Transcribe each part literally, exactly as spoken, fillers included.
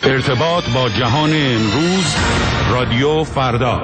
ارتباط با جهان امروز، رادیو فردا.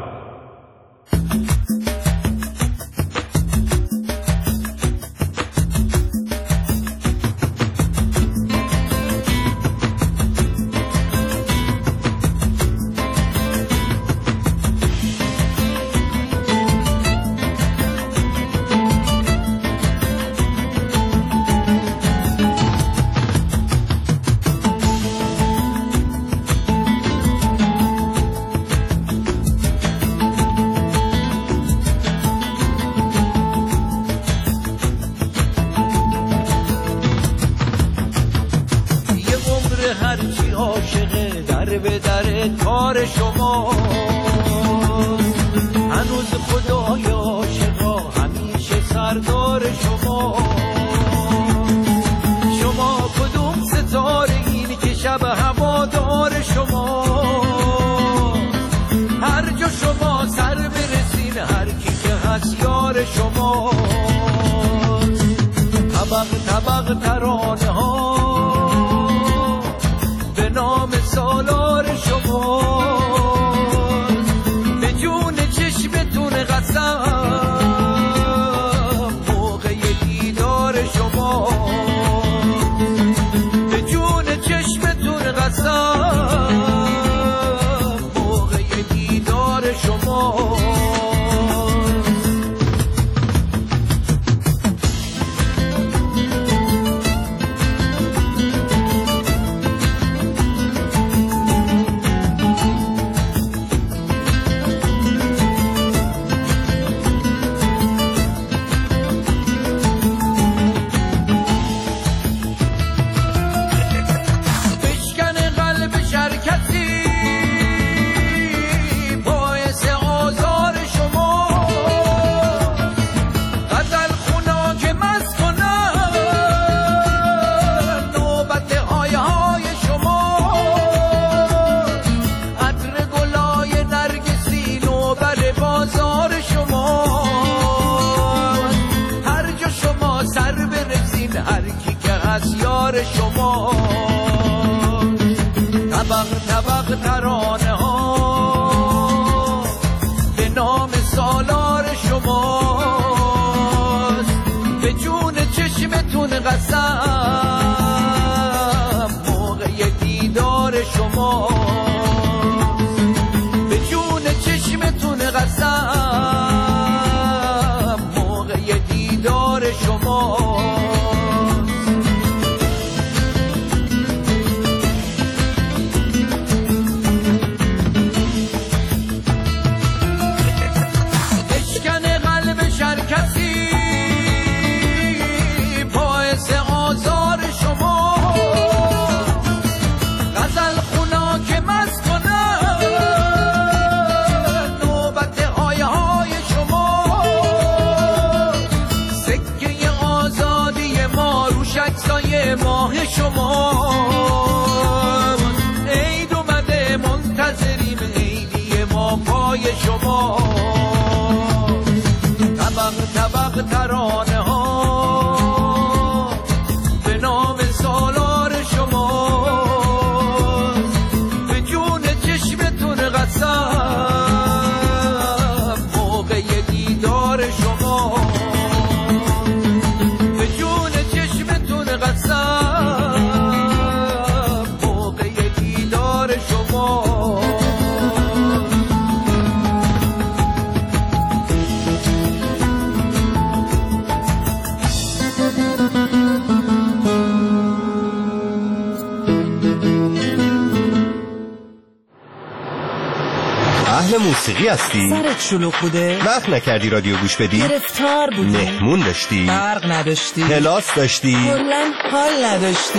موسیقی هستی؟ سرت شلوغ بوده؟ وقت نکردی رادیو گوش بدی؟ گرفتار بودی؟ مهمون داشتی؟ برق نداشتی؟ کلاس داشتی؟ کلاً حال نداشتی؟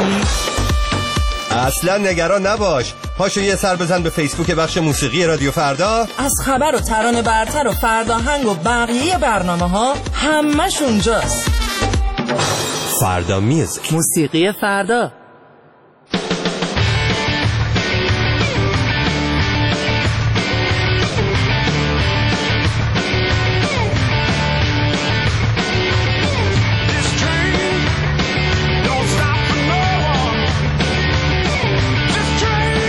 اصلا نگران نباش، پاشو یه سر بزن به فیسبوک بخش موسیقی رادیو فردا. از خبر و ترانه برتر و فرداهنگ و بقیه برنامه ها همش اونجاست. فردا میوزیک، موسیقی فردا. Train, don't stop for no one. This train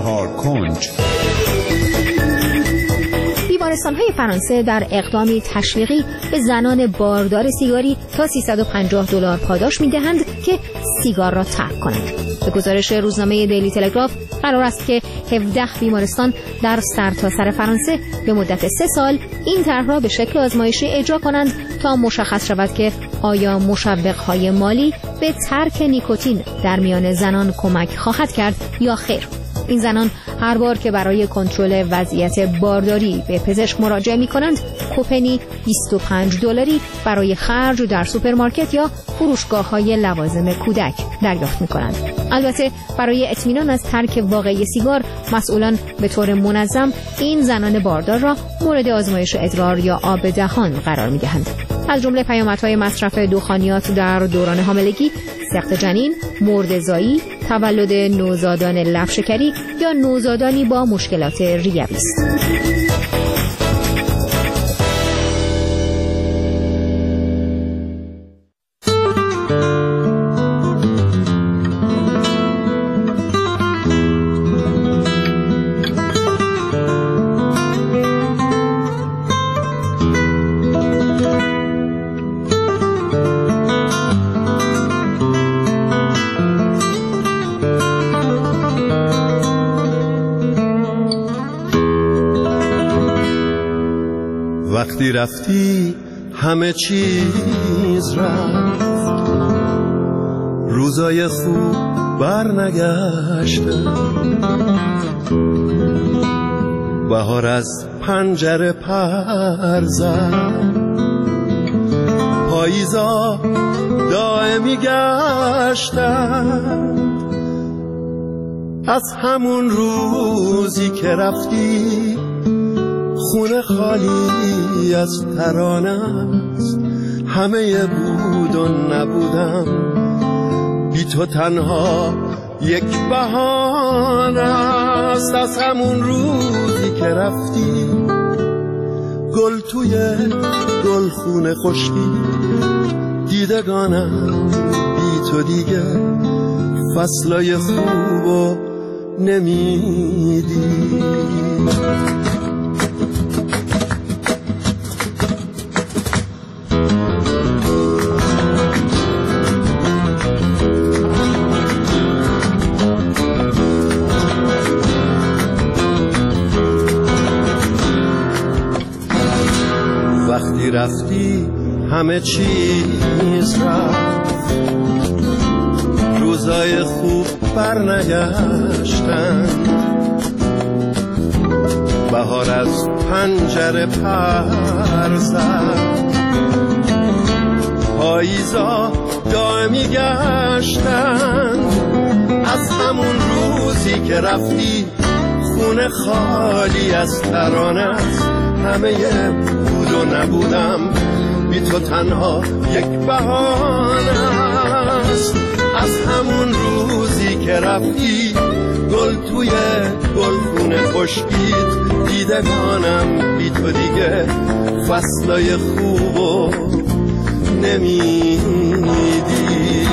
چهار کنج. بیمارستان‌های فرانسه در اقدامی تشویقی به زنان باردار سیگاری تا سیصد و پنجاه دلار پاداش می‌دهند که سیگار را ترک کنند. به گزارش روزنامه دیلی تلگراف قرار است که هفده بیمارستان در سرتاسر فرانسه به مدت سه سال این طرح را به شکل آزمایشی اجرا کنند تا مشخص شود که آیا مشوق‌های مالی به ترک نیکوتین در میان زنان کمک خواهد کرد یا خیر. این زنان هر بار که برای کنترل وضعیت بارداری به پزشک مراجعه می‌کنند، کوپنی بیست و پنج دلاری برای خرج در سوپرمارکت یا فروشگاه‌های لوازم کودک دریافت می‌کنند. البته برای اطمینان از ترک واقعی سیگار، مسئولان به طور منظم این زنان باردار را مورد آزمایش ادرار یا آب دهان قرار می‌دهند. از جمله پیامدهای مصرف دخانیات در دوران حاملگی، سقط جنین، مرده‌زایی، تولد نوزادان لب‌شکری یا نوزادانی با مشکلات ریوی است. وقتی رفتی همه چیز رفت، روزای خوب برنگشتن، بهار از پنجره پر زد، پاییزا دائمی گشتن. از همون روزی که رفتی خونه خالی از ترانه است، همه بود و نبودم، بی تو تنها یک بهانه است. از همون روزی که رفتی گل توی گل خونه خشکی، دیدگانم بی تو دیگه فصلای خوبو نمیدی. وقتی رفتی همه چیز رفت، روزای خوب برنگشتن، بهار از پنجره پر زد، پاییزا دائمی گشتن. از همون روزی که رفتی خونه خالی از ترانه است، همه بود و نبودم، بی تو تنها یک بهانه است. از همون روزی که رفتی گل توی گلخونه خشکید، دیدگانم بی تو دیگه فصلای خوبو نمیدی.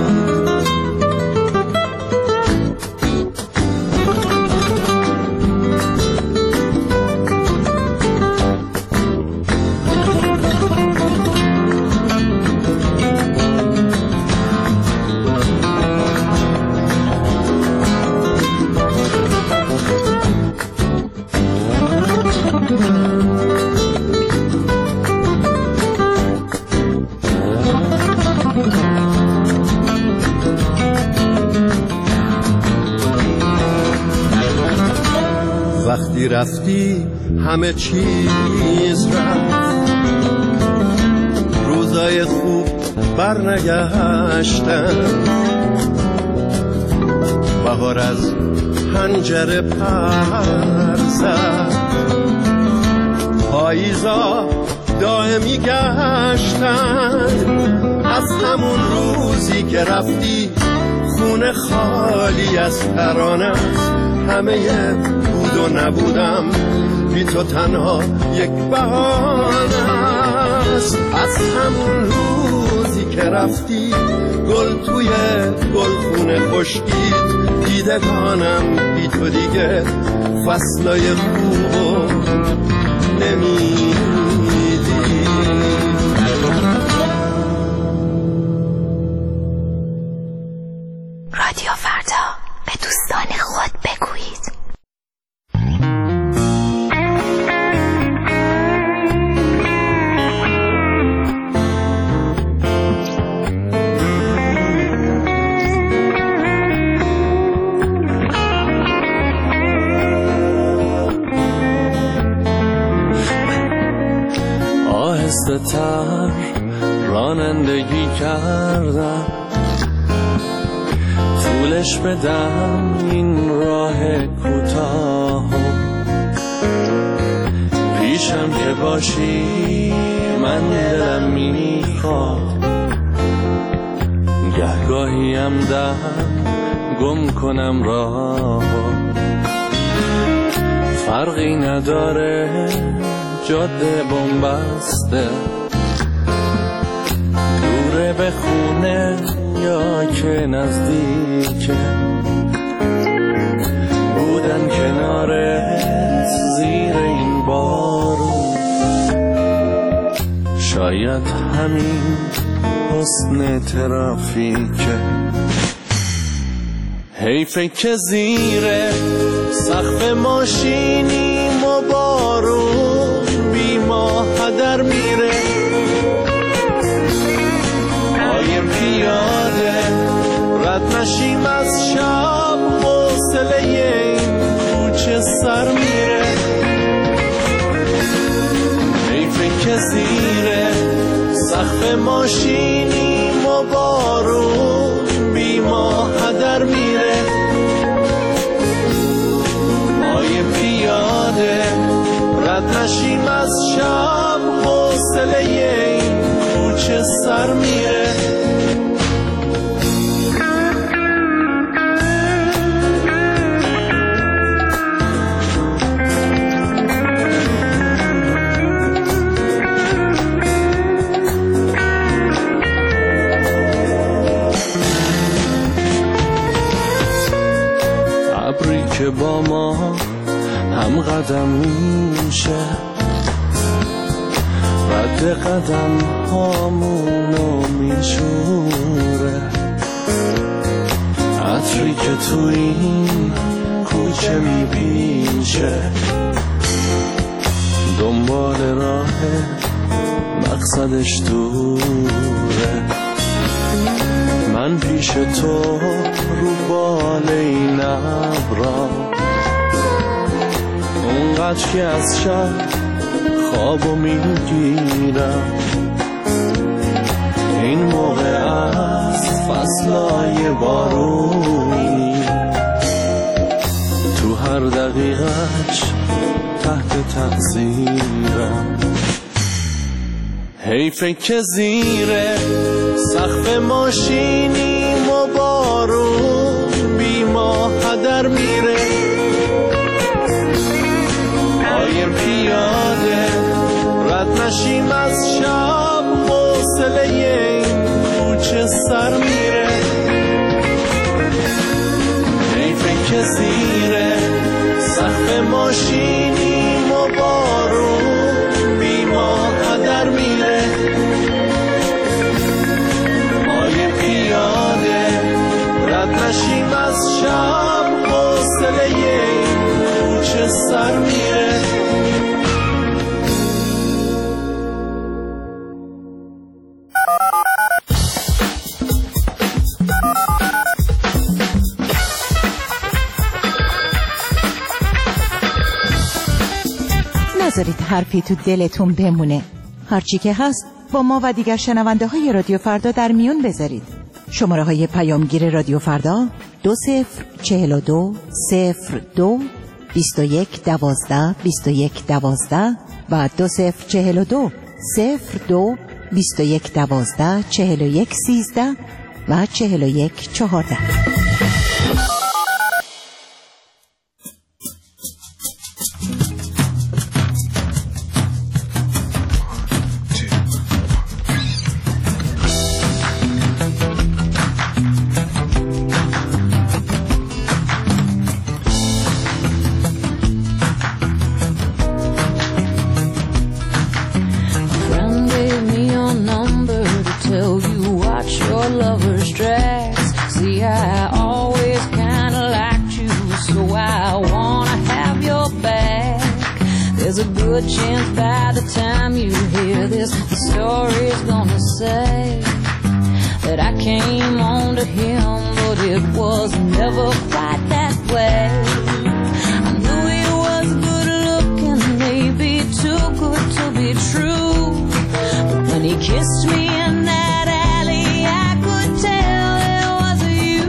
وقتی رفتی همه چیز رفت، روزای خوب برنگشتن، بهار از پنجره پر زد، پاییزا دائمی گشتن. از همون روزی که رفتی خونه خالی از ترانه است، همه بود و نبودم، بی تو تنها یک بهانه است. از همون روزی که رفتی گل توی گلخونه خشکید دیدگانم بی تو دیگه فصلای خوب نمیدی. رادیو فردا به دوستان خود بگویید. آهسته تر رانندگی کردم طولش بدم این راه کوتاه پیشم که باشی من دلم میخواد گهگاهیم دم گم کنم راه فرقی نداره جاده بنبسته دوره به خونه یا که نزدیکه بودن کنارت زیر این بارون شاید همین حسن ترافیکه حیفه که زیر سقف ماشینیم و بارون بی ما هدر میره آیم پیاده رد نشیم از شب حوصله این کوچه سر میره حیفه که زیر سقف ماشینیم و بارون بی ما هدر میره آیم پیاده رد نشیم از شب حوصله این کوچه سر میره ابری که با ما هم قدم میشه رد قدم هامونو میشوره عطری که تو این کوچه میبیشه دنبال راه مقصدش دوره من پیش تو رو بال این ابرا اونقدر که از شب خوابو میگیرم این موقع از فصلای بارونی تو هر دقیقهش تحت تأثیرم حیفه که زیر سقف ماشینیم و بارون بی ما هدر میره آیم پیاده رد نشیم از شب حوصله این کوچه سر میره حیفه که زیر سقف ماشینیم و بارون بی ما هدر میره آیم پیاده رد نشیم از شب حوصله این کوچه سر میره نذارید حرفی تو دلتون بمونه. هرچی که هست با ما و دیگر شنونده های رادیو فردا در میون بذارید. شماره های پیامگیر رادیو فردا دو صفر چهل و دو صفر دو بیست و یک دوازده بیست و یک دوازده و دو صفر چهل و دو صفر دو بیست و یک دوازده چهل و یک سیزده و چهل و یک چهارده. There's a good chance by the time you hear this, the story's gonna say that I came on to him, but it was never quite that way. I knew he was good looking, maybe too good to be true, but when he kissed me in that alley, I could tell it was you.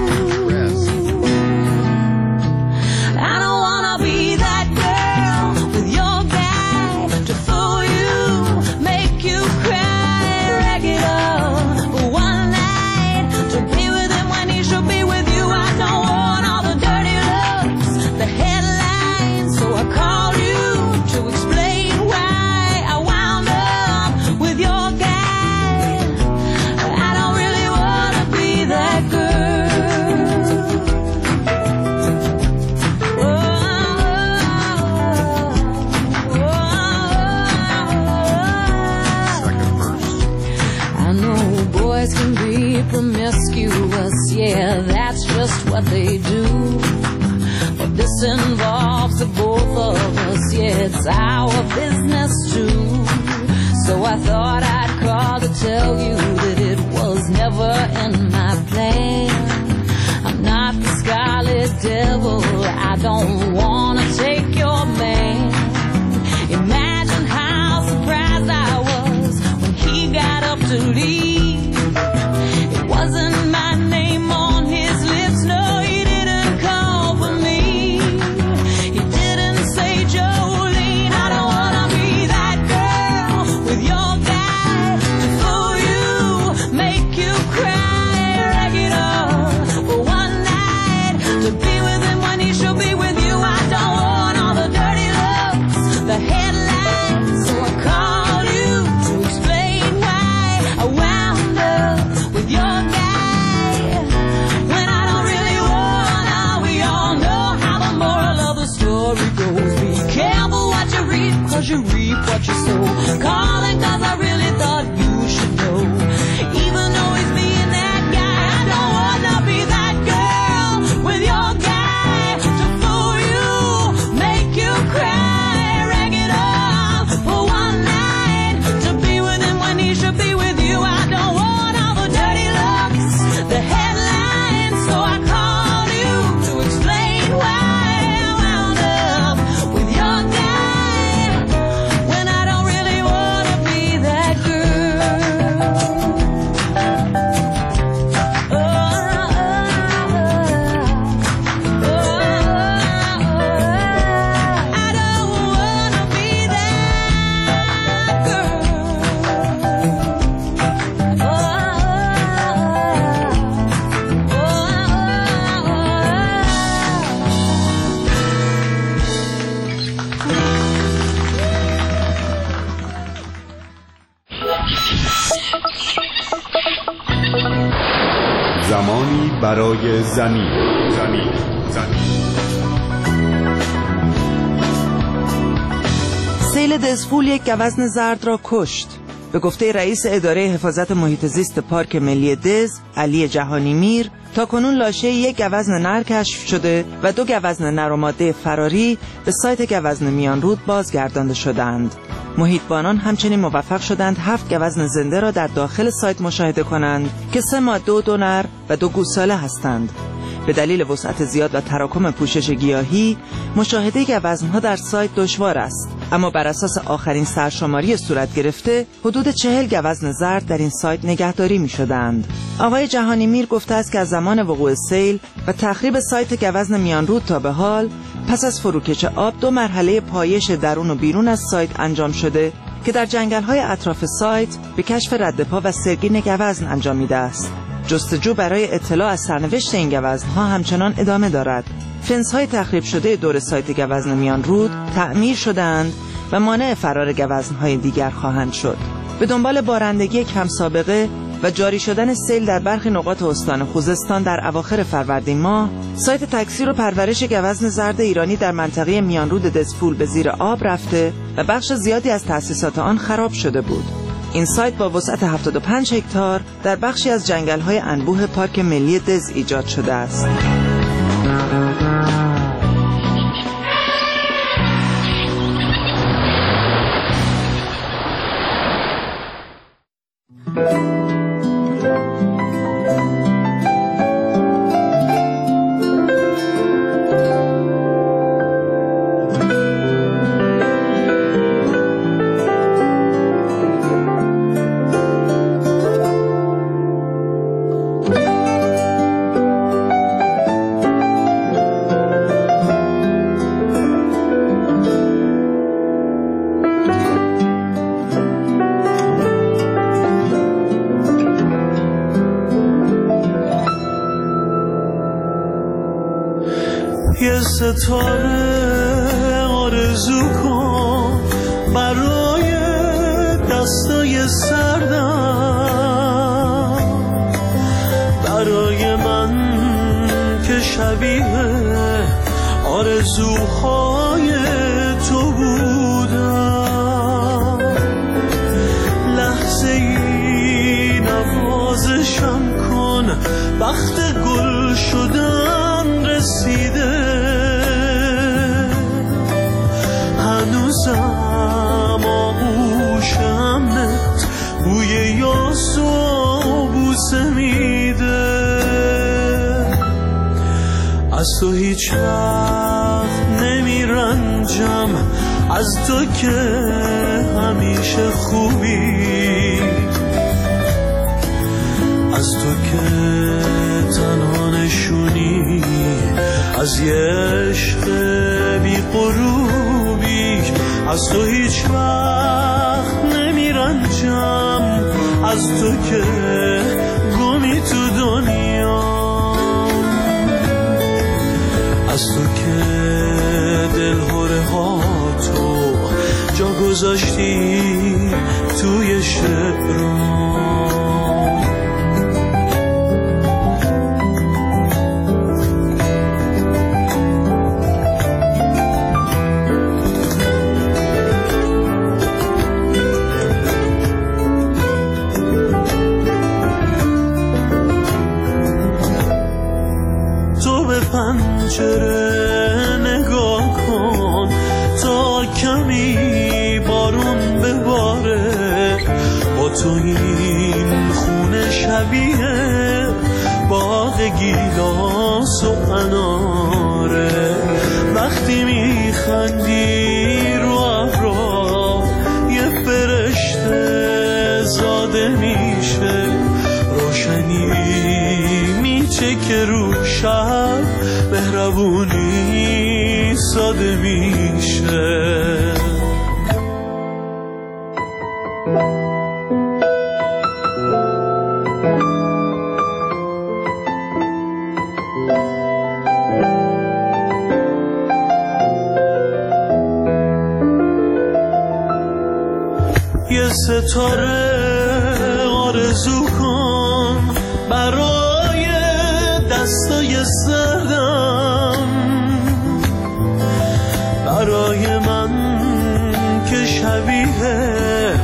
I don't wanna be that girl with your guy to fool you, make you cry, rag it up for one night, to be with him when he should be with you. I don't want all the dirty looks, the headlines, so I called you to explain why I wound up with your guy. I don't really wanna be that girl. Oh, oh, oh. I know boys can be promiscuous, yeah, that's just what they do. But this involves the both of us, yeah, it's our business too. So I thought I'd call to tell you that it was never in my plan. I'm not the scarlet devil, I don't wanna take your man. Imagine how surprised I was when he got up to leave. It wasn't my name on his lips, no, he didn't call for me. He didn't say Jolene. I don't wanna be that girl with your guy to fool you, make you cry, rag it up for one night, to be with him when he should be with you. I don't want all the dirty looks, the headlines, so I called you to explain why I wound up with your guy when I don't really wanna. We all know how the moral of the story goes. Be careful what you read, cause you reap what you sow. Calling cause I really thought you should know. Even though he's being that guy, I don't wanna be that girl with your guy to fool you, make you cry, rag it up for one night, to be with him when he should be with you. I don't want all the dirty looks, the headlines, so I called you to explain why I wound up with your guy when I don't really wanna be that girl. Oh, oh, oh, oh, I don't wanna be that girl. Oh, زمانی برای زمین زمین زمین سیل دزفول یک گوزن زرد را کشت. به گفته رئیس اداره حفاظت محیط زیست پارک ملی دز، علی جهانی میر، تا کنون لاشه یک گوزن نر کشف شده و دو گوزن نر و ماده فراری به سایت گوزن میانرود بازگردانده شدند. محیطبانان همچنین موفق شدند هفت گوزن زنده را در داخل سایت مشاهده کنند که سه ماده و دو نر و دو گوساله هستند. به دلیل وسعت زیاد و تراکم پوشش گیاهی، مشاهده گوزن‌ها در سایت دشوار است، اما بر اساس آخرین سرشماری صورت گرفته، حدود چهل گوزن زرد در این سایت نگهداری می‌شدند. آقای جهانی میر گفته است که از زمان وقوع سیل و تخریب سایت گوزن میانرود تا به حال، پس از فروکش آب دو مرحله پایش درون و بیرون از سایت انجام شده که در جنگل‌های اطراف سایت به کشف ردپا و سرگین گوزن انجامیده است. جستجو برای اطلاع از سرنوشت این گوزن‌ها همچنان ادامه دارد. فنس‌های تخریب شده دور سایت گوزن میانرود تعمیر شدند و مانع فرار گوزن‌های دیگر خواهند شد. به دنبال بارندگی کم سابقه و جاری شدن سیل در برخی نقاط استان خوزستان در اواخر فروردین ماه، سایت تکثیر و پرورش گوزن زرد ایرانی در منطقه میانرود دزفول به زیر آب رفته و بخش زیادی از تأسیسات آن خراب شده بود. این سایت با وسعت هفتاد و پنج هکتار در بخشی از جنگل‌های انبوه پارک ملی دز ایجاد شده است. ستاره آرزو کن برای دستای سردم، برای من که شبیه آرزوهای تو بودم. لحظه ای نوازشم کن، وقت گل شدن رسیده، هنوزم آغوشمت بوی یاس و بوسه میده. از تو هیچ وقت نمیرنجم، از تو که همیشه خوبی، از تو که تنها نشونی از یه عشق بی غروبی. از تو هیچ وقت نمیرنجم، از تو که گمی تو دنیا، از تو که دلهوره ها تو جا گذاشتی توی شعرام. پنجره نگاه کن تا کمی بارون بباره، با تو این خونه شبیه باغ گیلاس و اناره. وقتی میخندی رو ابرا یه فرشته زاده میشه، روشنی میچه که رو شب مهربونی ساده میشه. یه ستاره آرزو کن برای دستای سردم، برای من که شبیه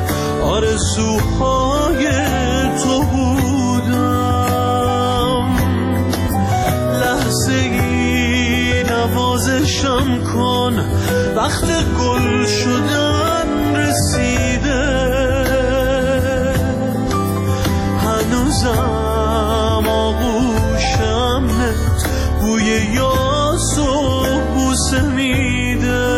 آرزوهای تو بودم. لحظه ای نوازشم کن، وقت گل شدن رسیده، هنوزم آغوشمت بوی یاس و بوسه میده.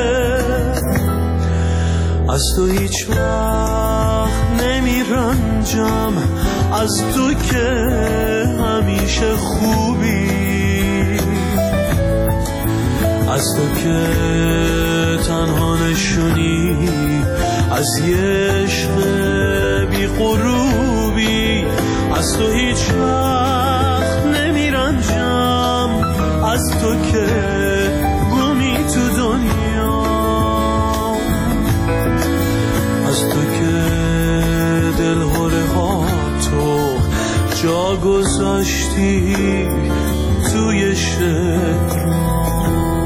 از تو هیچ وقت نمیرنجم، از تو که همیشه خوبی، از تو که تنها نشونی از یه عشق بی غروبی. از تو هیچ وقت نمیرنجم، از تو که گمی تو دنیا، از تو که دلهوره ها تو جا گذاشتی توی شعرام.